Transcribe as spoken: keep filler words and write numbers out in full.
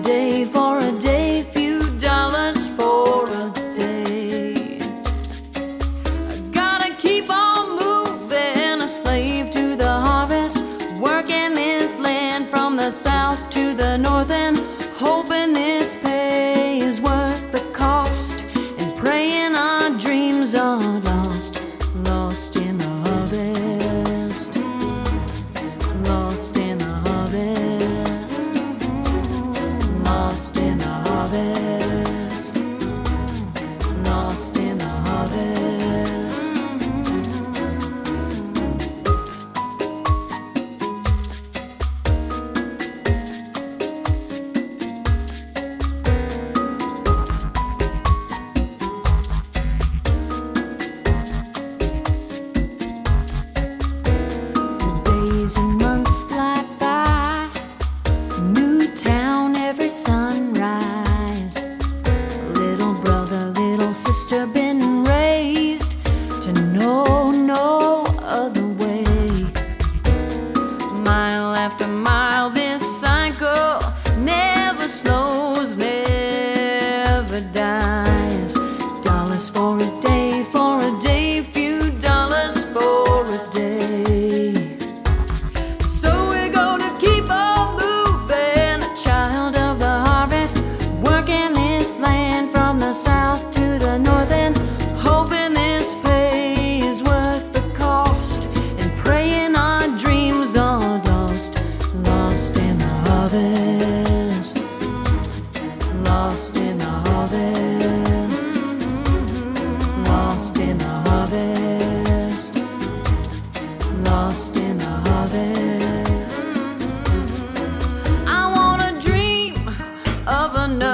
day, for a day, few dollars for a day. I gotta keep on moving, a slave to the harvest, working this land from the south to the north, and hoping this pay is worth the cost, and praying our dreams are lost, lost in the harvest, lost in the harvest, lost in the harvest, lost in the harvest. Days and months fly by, new town every sunrise. Little brother, little sister, been raised to know no other way. Mile after mile, this cycle never slows, never dies. Dollars for a day, for a day, few dollars for a day. So we're gonna keep on moving, a child of the harvest, working this land from the south to the north, and hoping this pay is worth the cost, and praying our dreams are lost, lost in the harvest, lost in the harvest, lost in the harvest, lost in the harvest. I wanna dream of another